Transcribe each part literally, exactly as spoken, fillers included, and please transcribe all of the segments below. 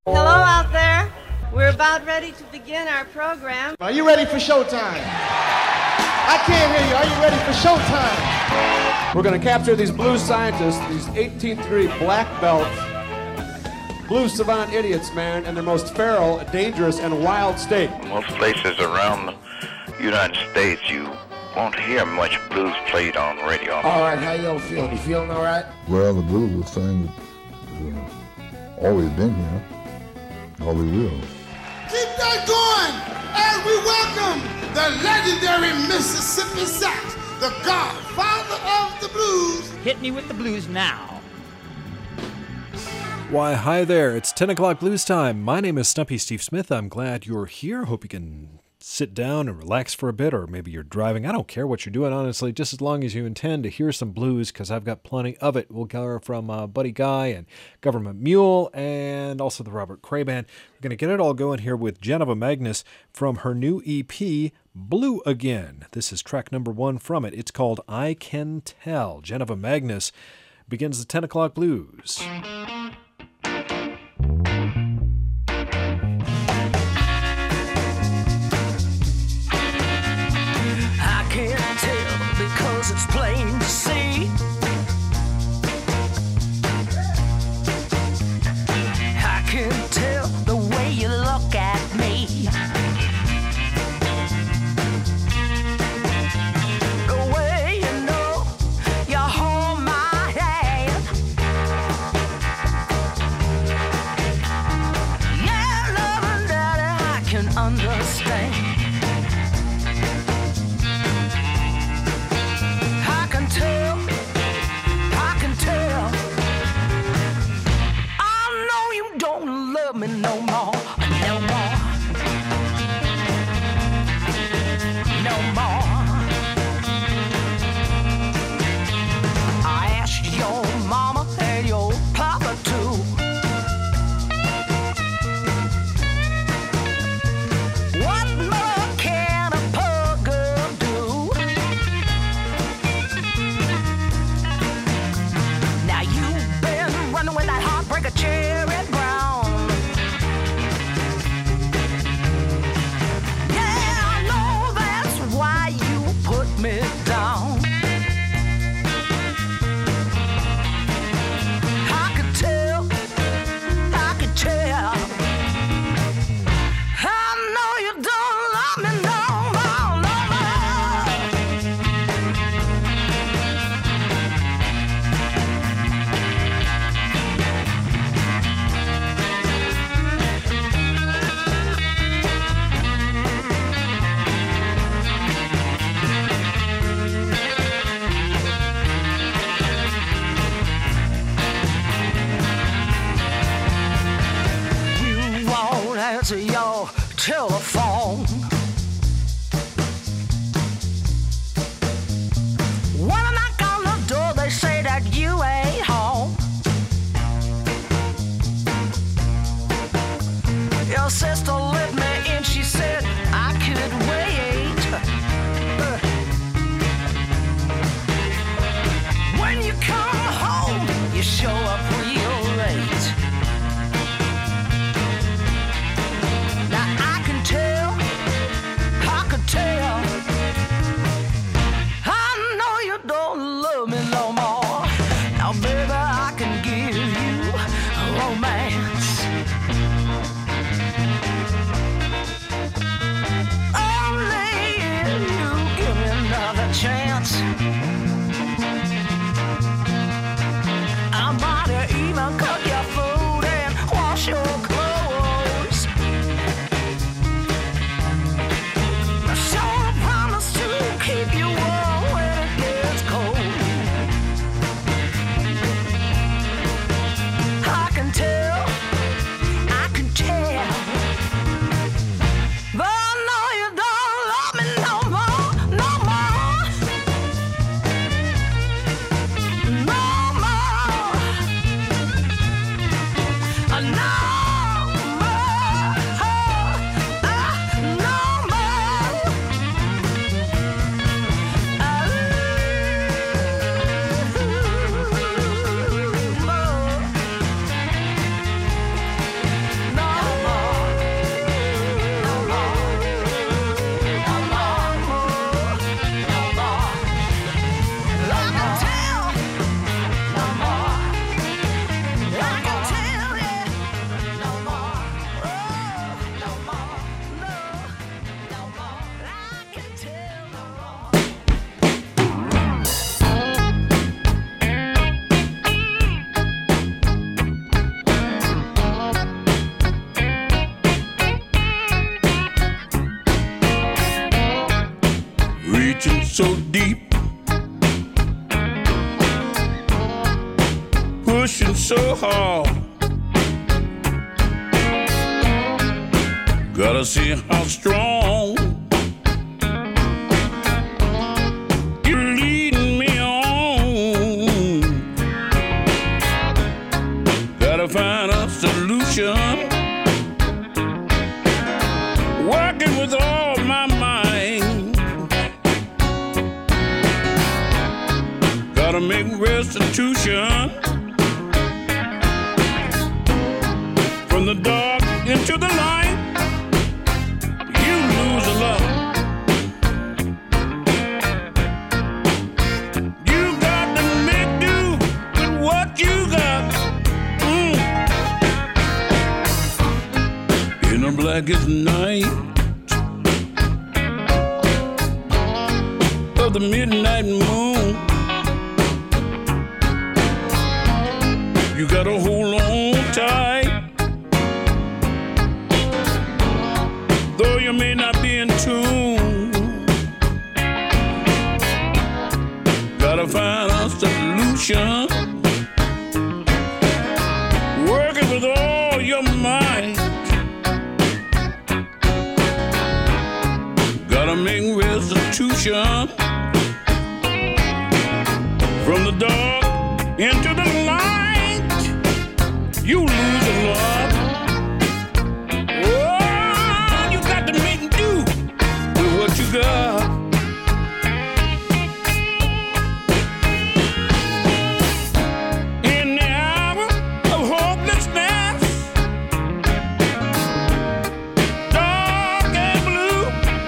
Hello out there. We're about ready to begin our program. Are you ready for showtime? I can't hear you. Are you ready for showtime? We're going to capture these blues scientists, these eighteenth degree black belt blues savant idiots, man, in their most feral, dangerous, and wild state. Most places around the United States, you won't hear much blues played on radio. All right, how y'all feeling? You feeling all right? Well, the blues thing has uh, always been here. Always will. Keep that going as we welcome the legendary Mississippi Sax, the godfather of the blues. Hit me with the blues now. Why, hi there. It's ten o'clock blues time. My name is Stumpy Steve Smith. I'm glad you're here. Hope you can sit down and relax for a bit, or maybe you're driving. I don't care what you're doing, honestly, just as long as you intend to hear some blues, because I've got plenty of it. We'll go from uh, Buddy Guy and Government Mule and also the Robert Cray Band. We're going to get it all going here with Geneva Magnus from her new E P, Blue Again. This is track number one from it. It's called I Can Tell. Geneva Magnus begins the ten o'clock blues. It's plain to see. I can tell the way you look at me. The way you know you hold my hand. Yeah, love and daddy, I can understand. Me no more, no more, no more. I asked your mama and your papa too. What more can a poor girl do? Now you've been running with that heartbreaker cherry brown. Me down. I could tell, I could tell. I know you don't love me no more, no answer your telephone. When I knock on the door, they say that you ain't home. Your sister let me in, she said I could wait. Uh, when you come home, you show up real late. so hard. Gotta see how strong you're leading me on. Gotta find a solution. Working with all my mind. Gotta make restitution. From the dark into the light. Blackest night of the midnight moon, you gotta hold on tight, though you may not be in tune. Gotta find a solution, working with all your might. Gotta make restitution. From the dark into the light, you lose a lot. Oh, you got to make do with what you got. In the hour of hopelessness, dark and blue,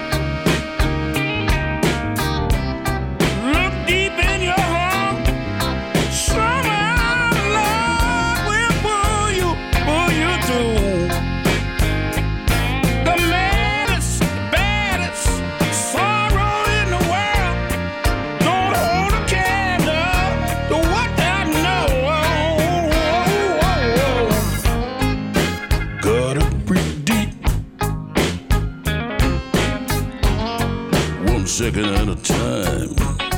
look deep in your heart. Somehow love will pull you, pull you through. The maddest, baddest sorrow in the world don't hold a candle to what I know. Gotta breathe deep, one second at a time.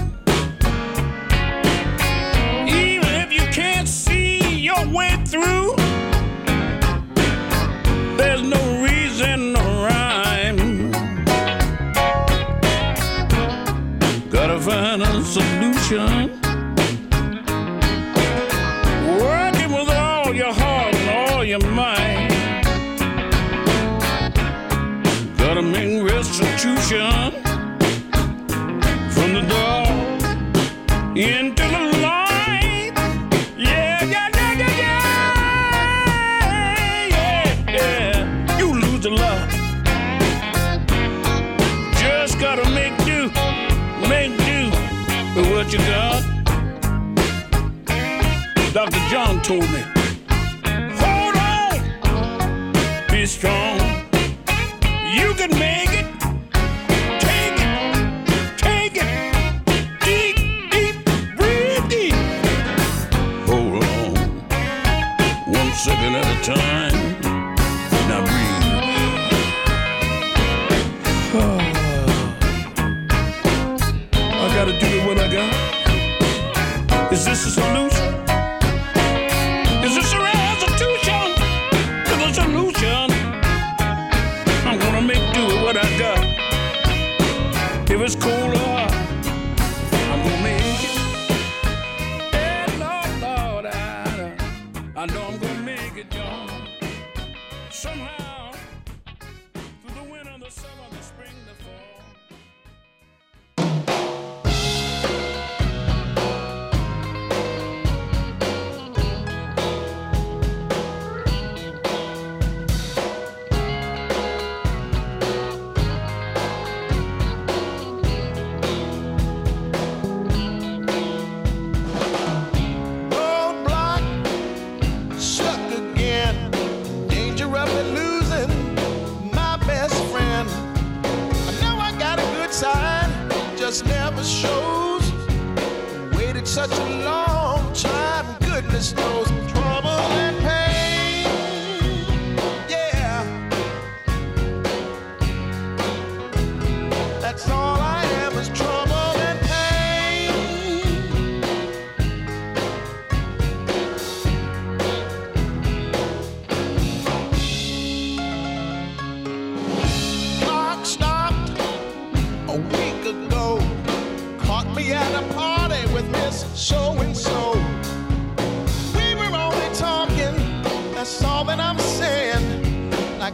Even if you can't see your way through, there's no reason to rhyme. Gotta find a solution, working with all your heart and all your might. Gotta make restitution. From the dark into the light. Yeah, yeah, yeah, yeah, yeah, yeah, yeah. You lose a lot. Just gotta make do, make do with what you got. Doctor John told me, hold on, be strong. You can make it. Take it, take it, deep, deep, breathe deep. Hold on, one second at a time. Now breathe. I gotta do it what I got. Is this a solution? Is this a restitution to the solution? I'm gonna make do with what I got. If it's cold or hot, I'm gonna make it. Hey, Lord, Lord, I, I know I'm gonna make it, y'all. Somehow, through the winter, the summer, the spring, the fall. Roadblock, stuck again. Danger of me losing my best friend. I know I got a good side, just never shows. Waited such a long time, goodness knows. Trouble and pain, yeah. That's all I am is trouble and pain.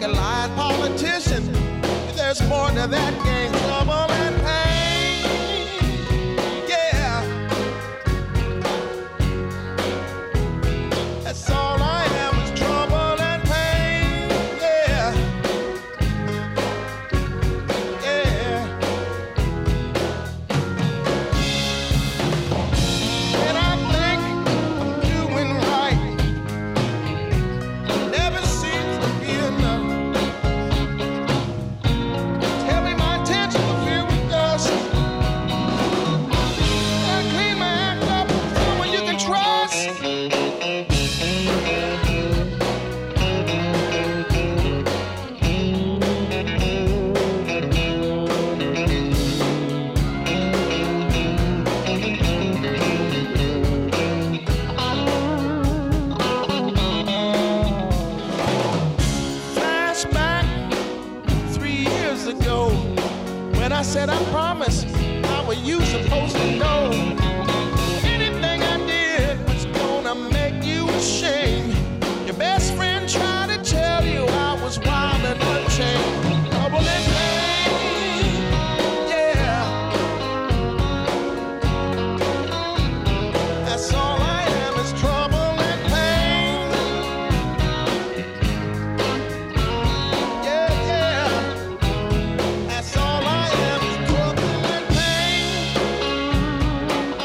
a lying politician. There's more to that game, trouble and pain. Yeah. That's all I am is trouble and pain. Yeah. Yeah. And I think I'm doing right. Never seems to be enough. Tell me my intention will fill with dust. I clean my act up, someone you can trust. Flashback three years ago when I said I promised. How were you supposed to know? Anything I did was gonna make you ashamed. Your best friend tried to tell you I was wild and unchained. Trouble and pain, yeah. That's all I am is trouble and pain. Yeah, yeah. That's all I am is trouble and pain.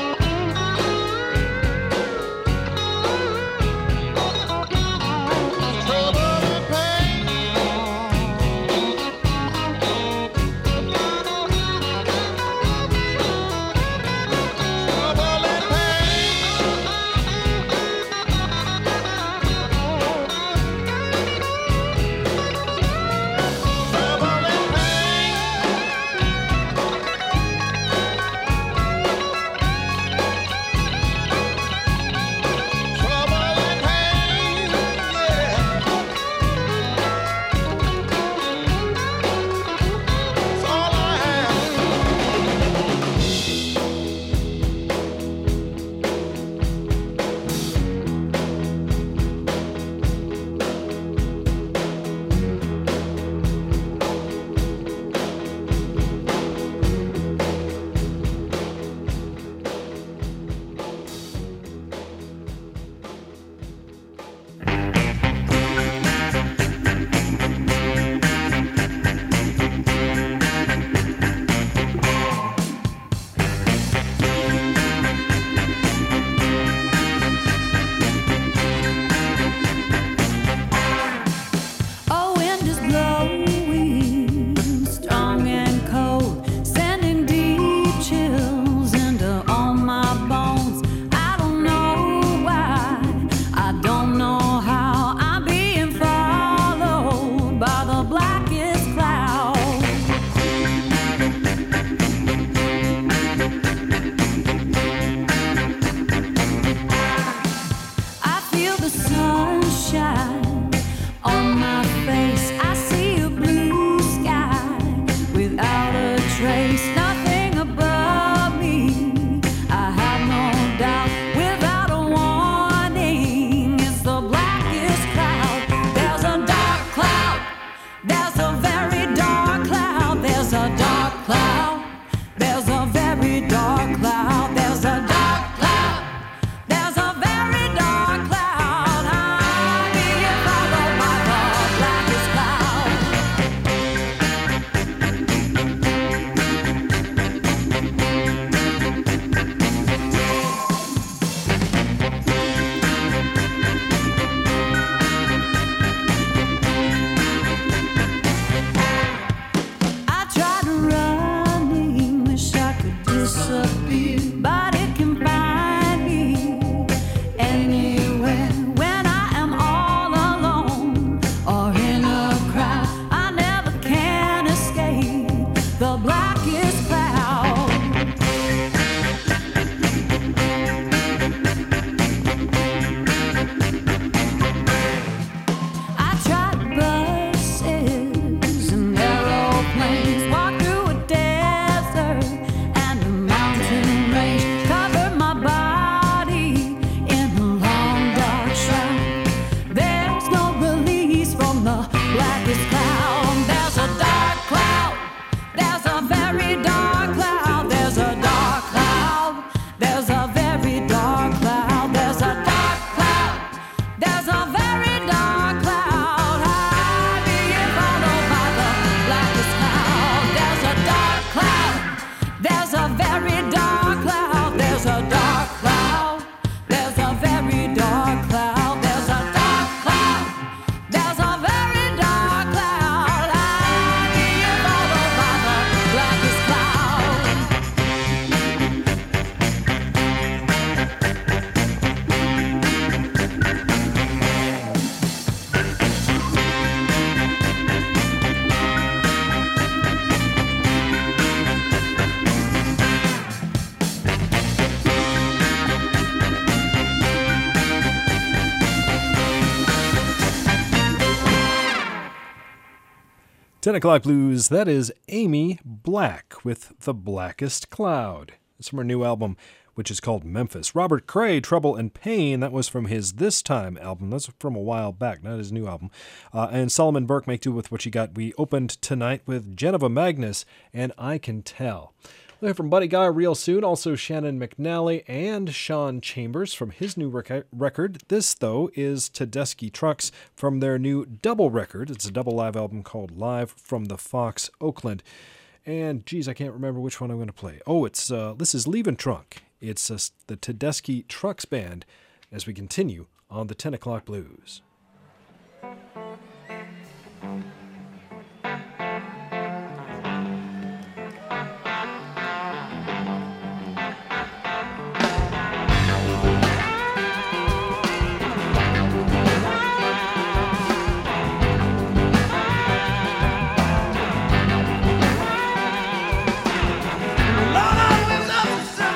ten o'clock Blues, that is Amy Black with The Blackest Cloud. It's from her new album, which is called Memphis. Robert Cray, Trouble and Pain, that was from his This Time album. That's from a while back, not his new album. Uh, and Solomon Burke, Make Do With What You Got. We opened tonight with Geneva Magnus and I Can Tell. We'll hear from Buddy Guy real soon, also Shannon McNally and Sean Chambers from his new rec- record. This, though, is Tedeschi Trucks from their new double record. It's a double live album called Live from the Fox, Oakland. And, geez, I can't remember which one I'm going to play. Oh, it's uh, this is Leavin' Trunk. It's uh, the Tedeschi Trucks Band as we continue on the ten o'clock Blues.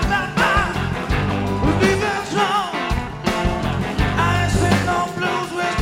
Blues with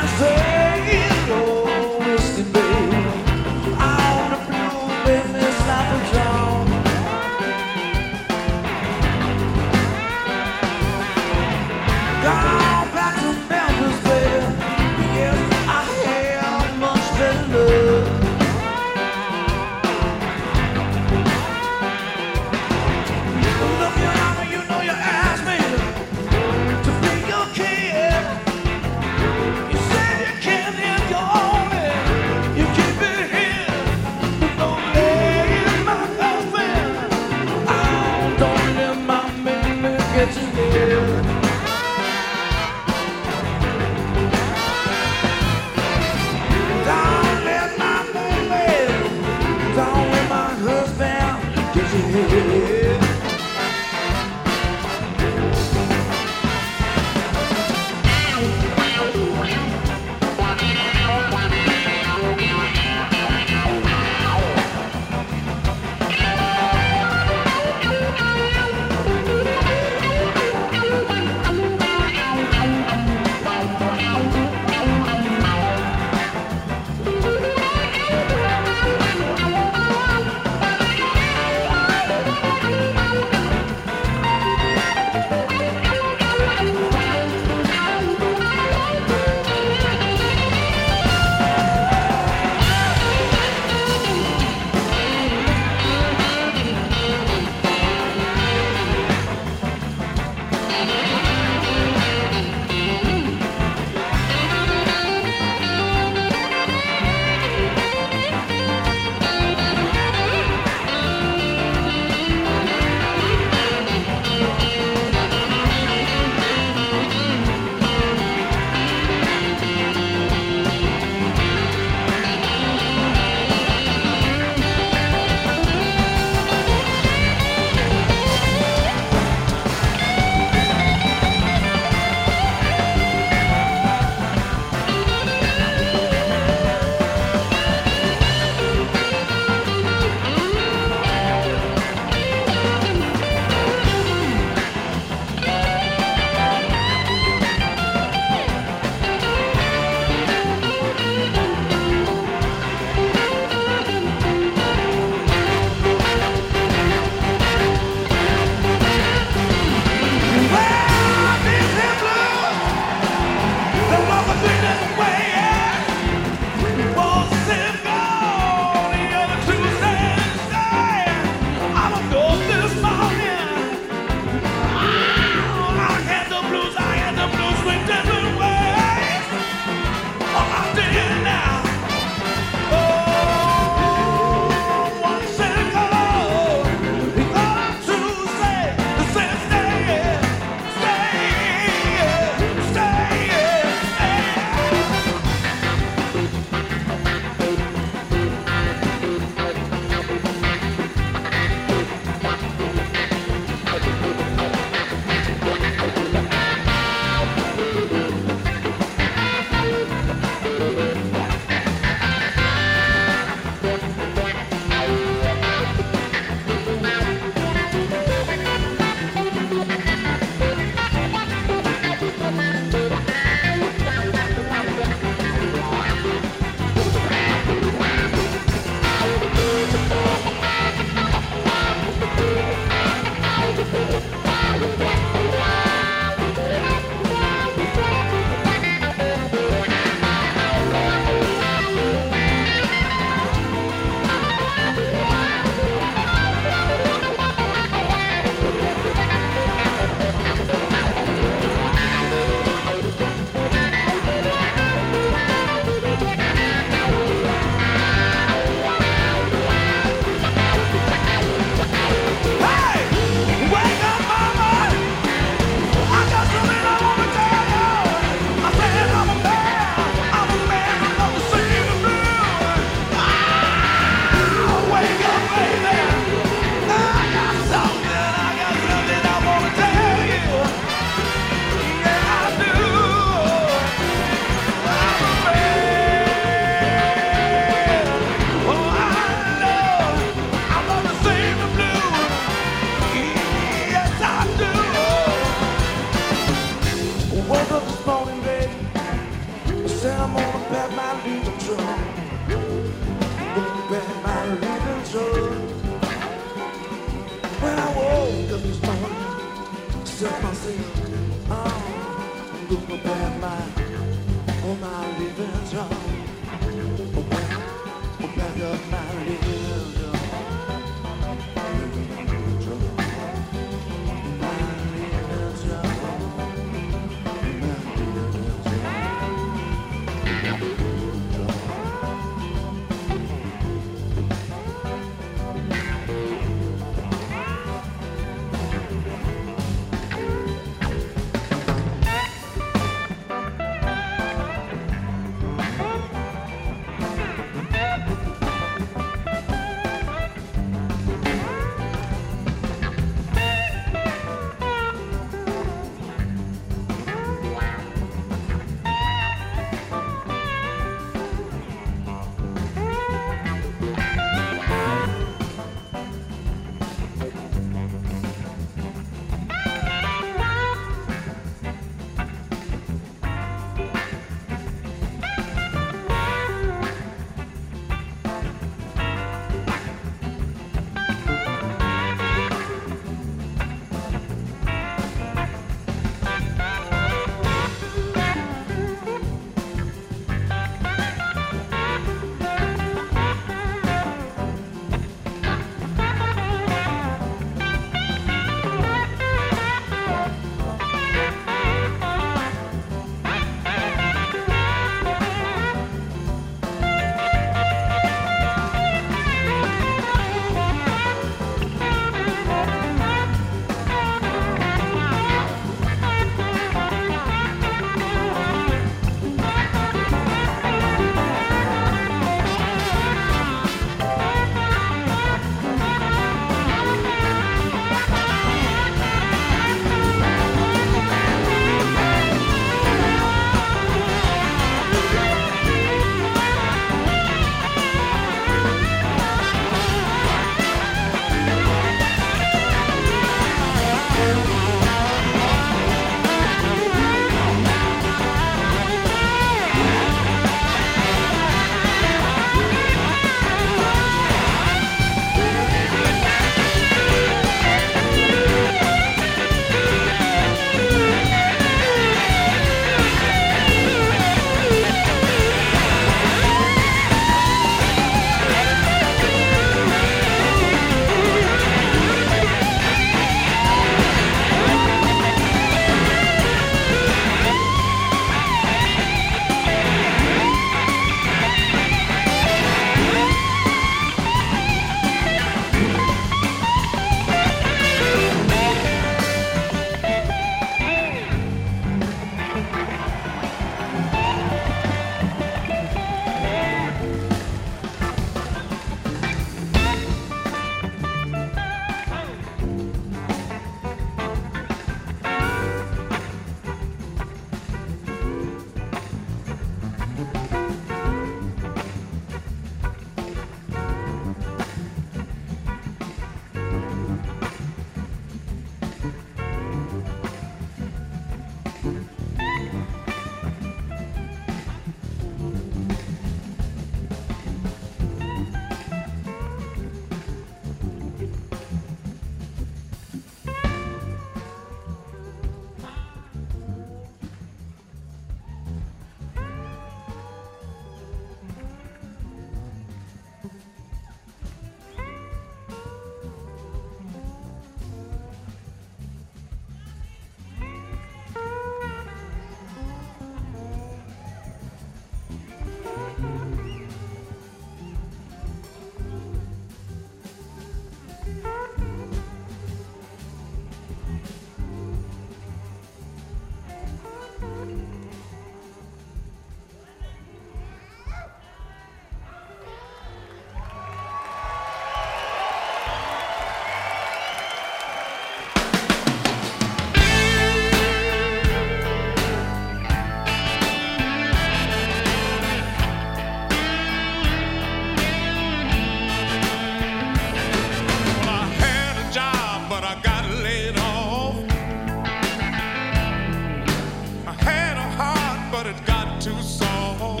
but it got too soft.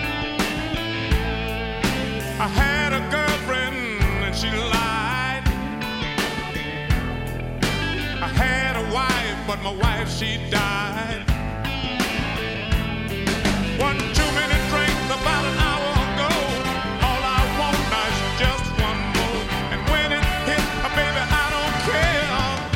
I had a girlfriend and she lied. I had a wife, but my wife, she died. One too many drinks about an hour ago. All I want now is just one more. And when it hit, uh, baby, I don't care.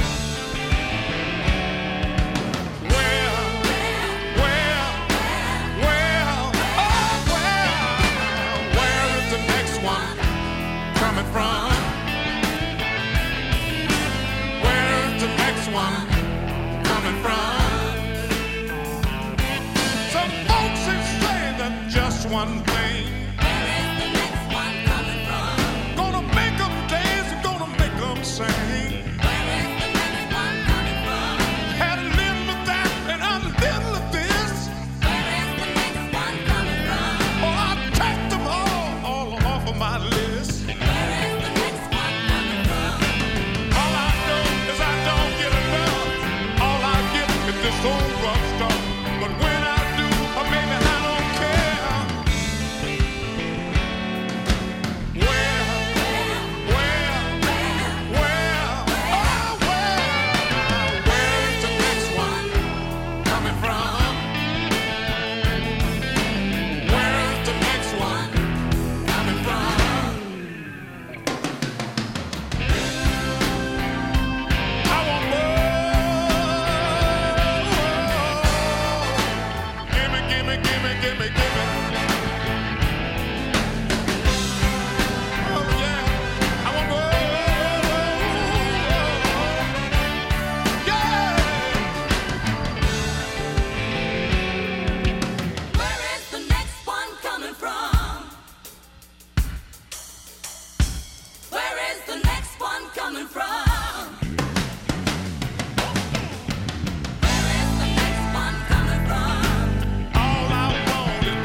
Well, well, well, oh, well, where is the next one coming from? Where is the next one coming from? Some folks say that just one thing. Where is the next one coming from? Gonna make them dance and gonna make them sing. Where is the next one coming from? Had a little of that and a little of this. Where is the next one coming from? Oh, I take them all, all off of my list. Where is the next one coming from? All I know is I don't get enough. All I get is this old rough stuff. But when I do, or maybe I don't care. Well, well, well, oh, well, where is the next one coming from? Where is the next one coming from? I want more. Gimme, gimme, gimme, gimme, gimme. Oh yeah, I want more. Yeah. Where is the next one coming from? Where is the next one coming from? Where is the next one coming from? All I want is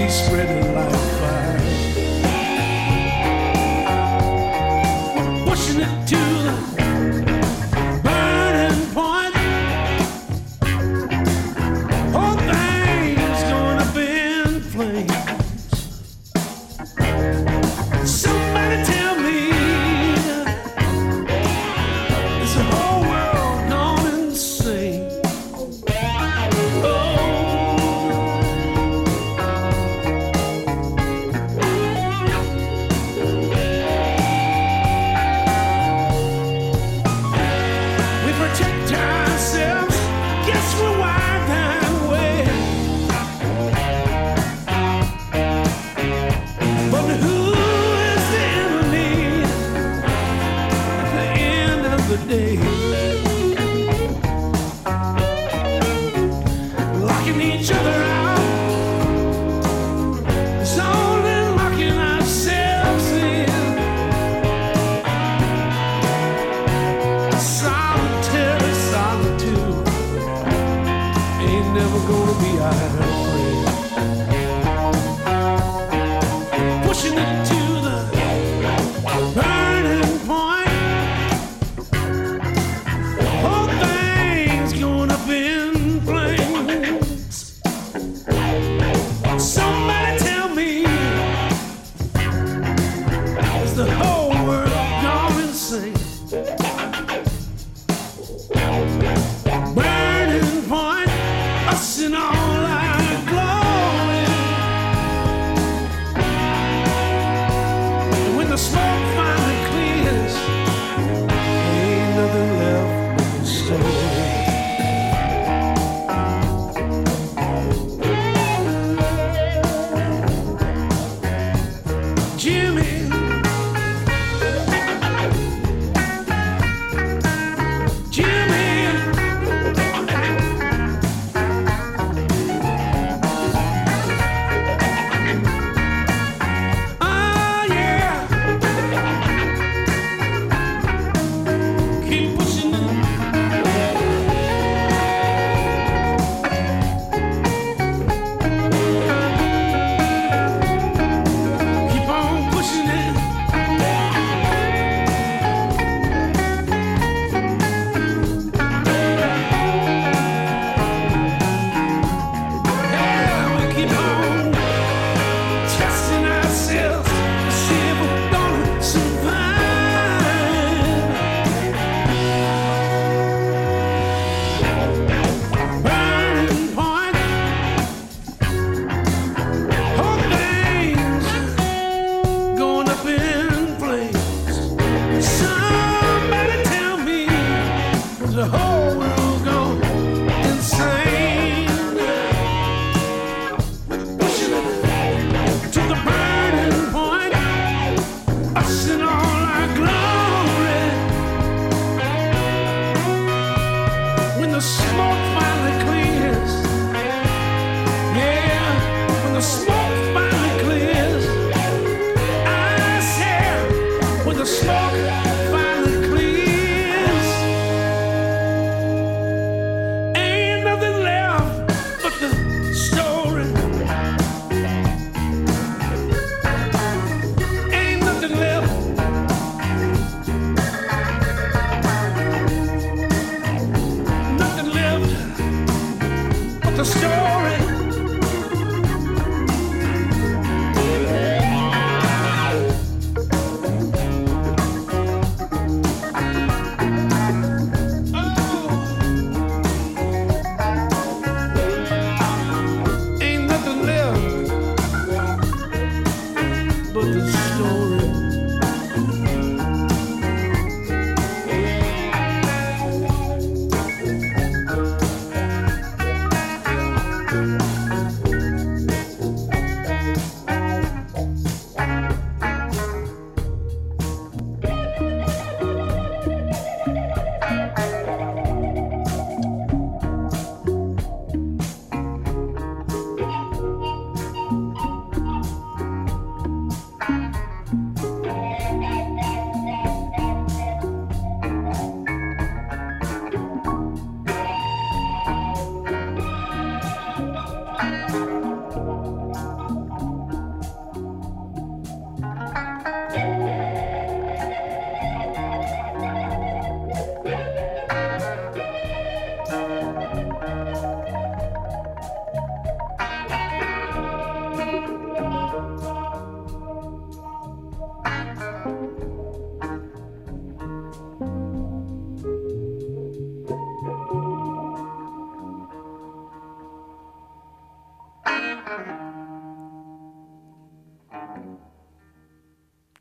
be spreading like fire. Pushing it to the burning point. Whole thing's going up in flames. Somebody tell me, is the whole world gone insane? Oh.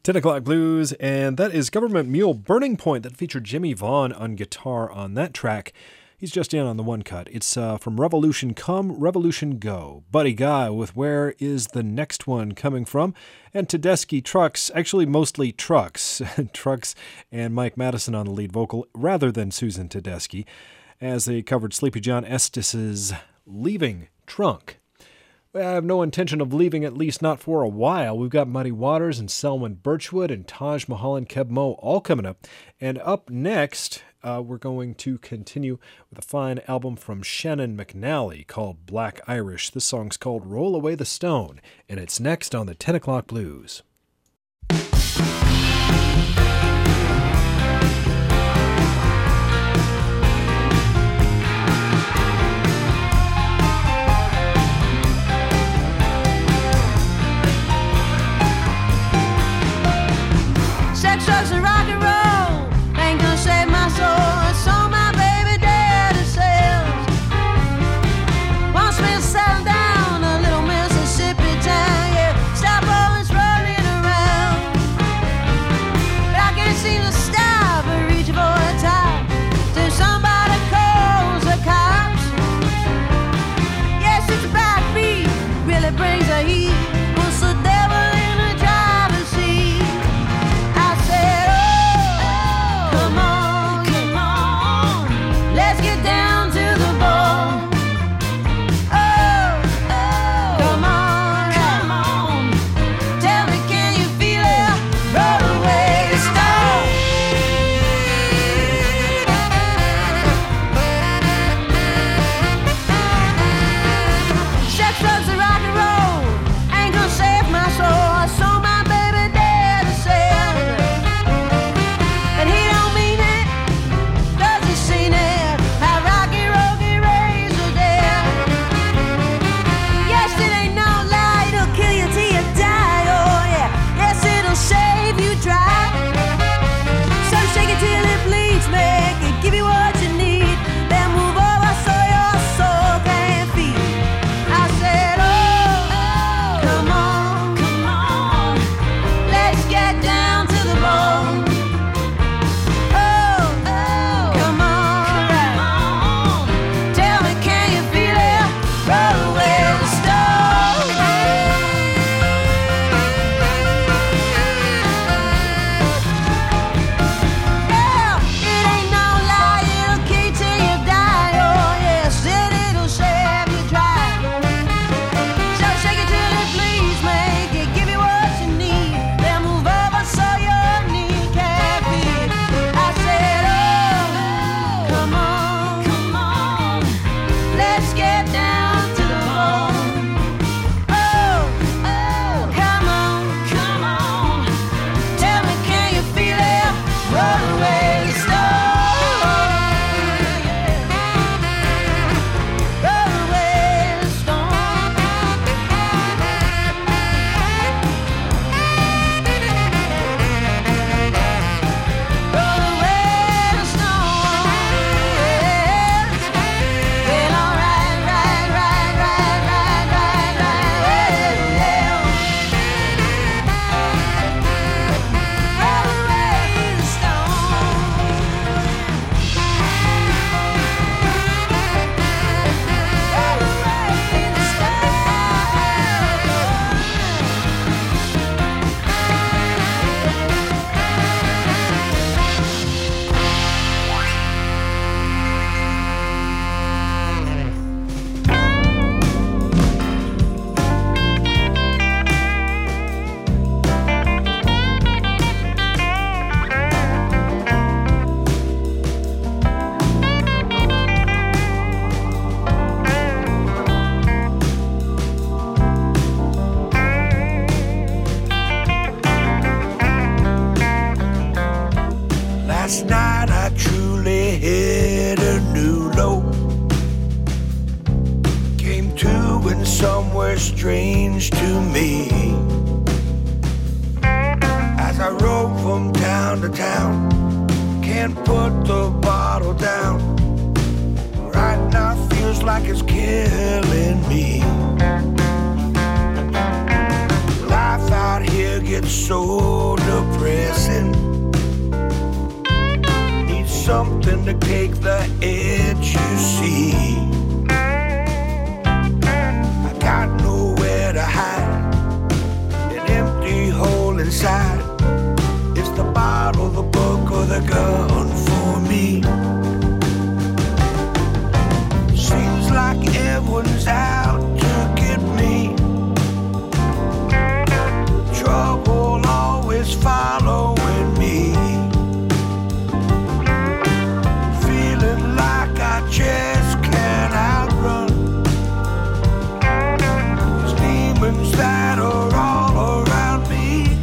ten o'clock Blues, and that is Government Mule Burning Point that featured Jimmy Vaughn on guitar on that track. He's just in on the one cut. It's uh, from Revolution Come, Revolution Go. Buddy Guy with Where Is the Next One coming from? And Tedeschi Trucks, actually mostly Trucks. Trucks and Mike Madison on the lead vocal rather than Susan Tedeschi, as they covered Sleepy John Estes' Leaving Trunk. I have no intention of leaving, at least not for a while. We've got Muddy Waters and Selwyn Birchwood and Taj Mahal and Keb Mo all coming up. And up next, uh, we're going to continue with a fine album from Shannon McNally called Black Irish. This song's called Roll Away the Stone, and it's next on the ten o'clock Blues. Sex, drugs, and rock and roll ain't gonna save my soul. I saw my baby dead to sales. Wants me to settle down a little Mississippi town. Yeah, stop always running around. But I can't seem to stop or reach for a top till somebody calls the cops. Yes, it's a backbeat, really brings a heat. Puts the devil in the driver's seat. Last night I truly hit a new low. Came to in somewhere strange to me. As I rode from town to town, can't put the bottle down. Right now feels like it's killing me. Life out here gets so dirty. depressing. Need something to take the edge, you see. I got nowhere to hide, an empty hole inside. It's the bottle, the book, or the gun for me. Seems like everyone's out to get me. Trouble always following me. Feeling like I just can't outrun these demons that are all around me.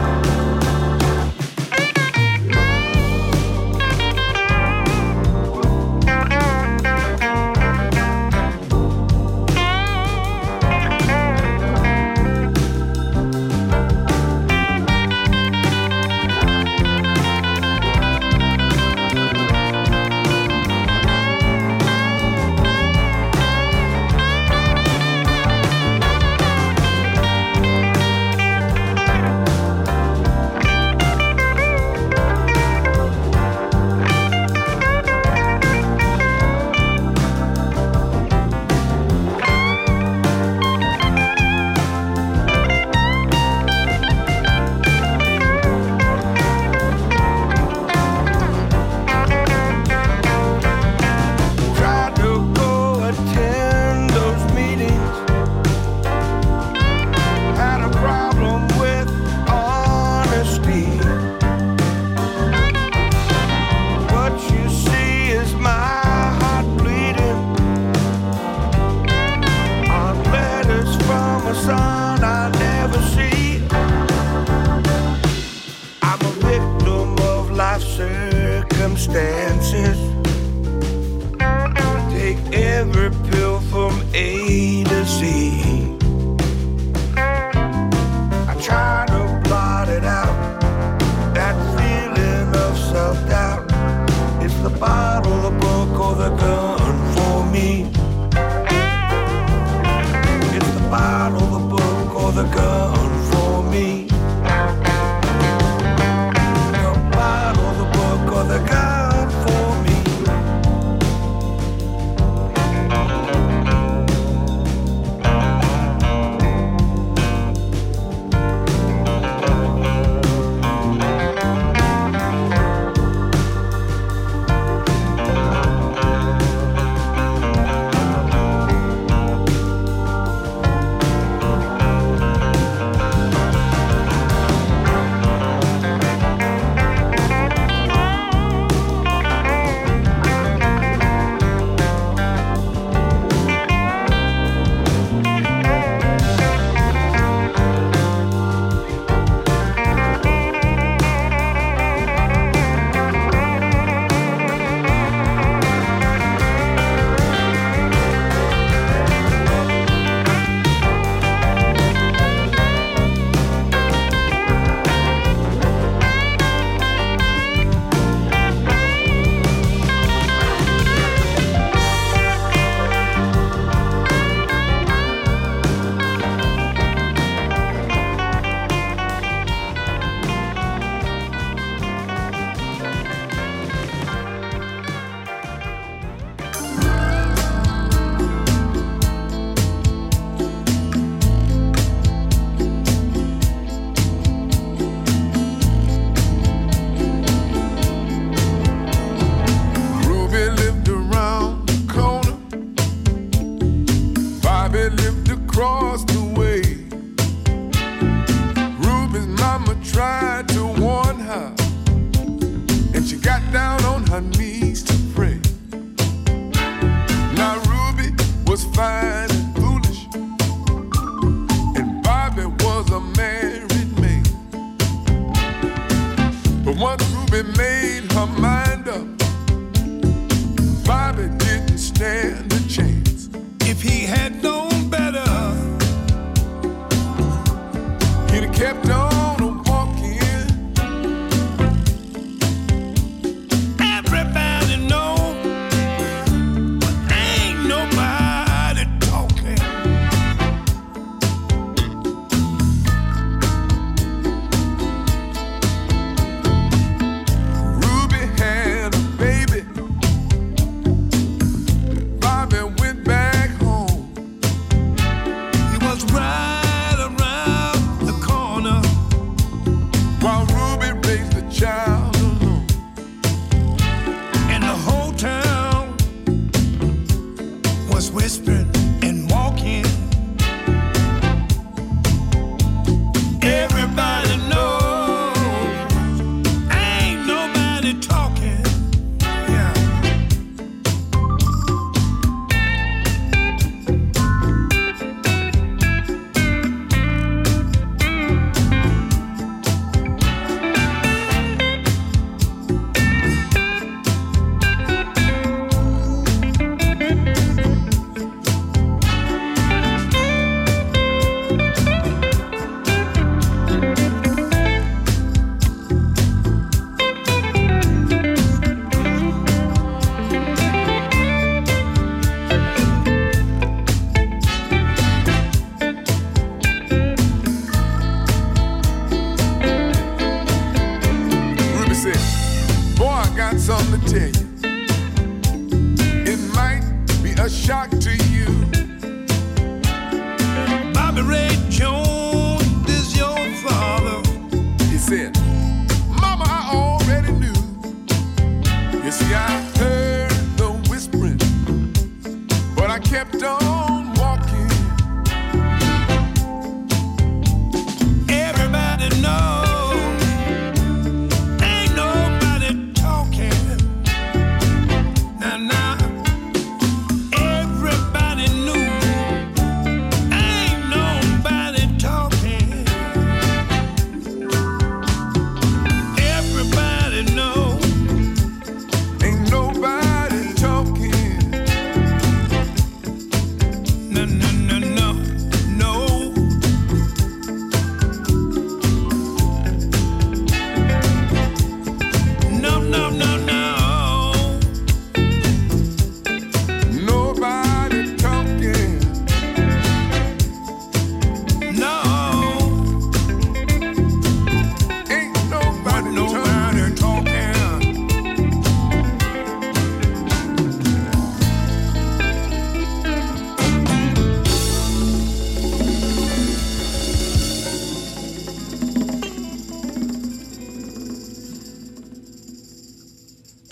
Circumstances take every pill from A to Z. I try to blot it out, that feeling of self-doubt. It's the bottle, the book, or the gun for me. It's the bottle, the book, or the gun for me. The God for me.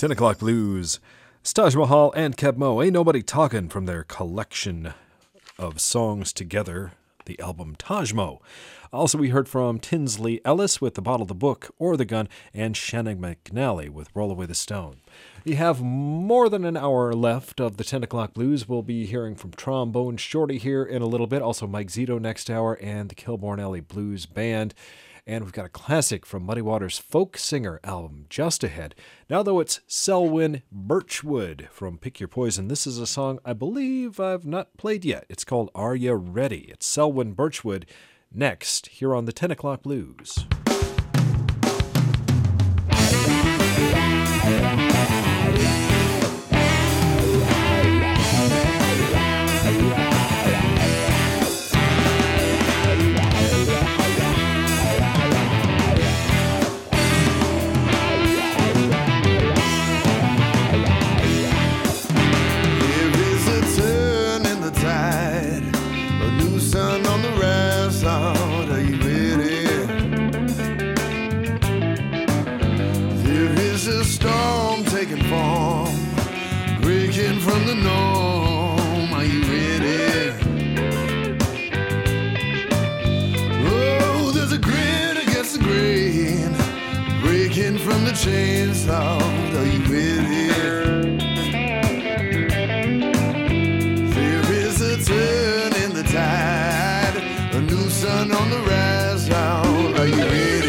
ten o'clock Blues. It's Taj Mahal and Keb Mo. Ain't Nobody Talkin' from their collection of songs together, the album Taj Mo. Also, we heard from Tinsley Ellis with The Bottle, the Book, or The Gun, and Shannon McNally with Roll Away the Stone. We have more than an hour left of the ten o'clock Blues. We'll be hearing from Trombone Shorty here in a little bit. Also, Mike Zito next hour and the Kilbourne Alley Blues Band. And we've got a classic from Muddy Waters' Folk Singer album just ahead. Now, though, it's Selwyn Birchwood from Pick Your Poison. This is a song I believe I've not played yet. It's called Are Ya Ready? It's Selwyn Birchwood next here on the ten o'clock Blues. From the norm, are you ready? Oh, there's a grin against the grain, breaking from the chainsaw. Are you ready? There is a turn in the tide, a new sun on the rise out. Are you ready?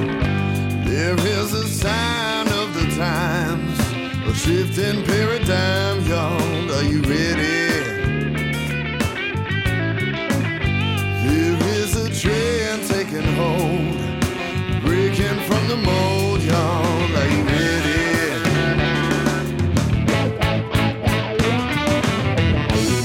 Shifting paradigm.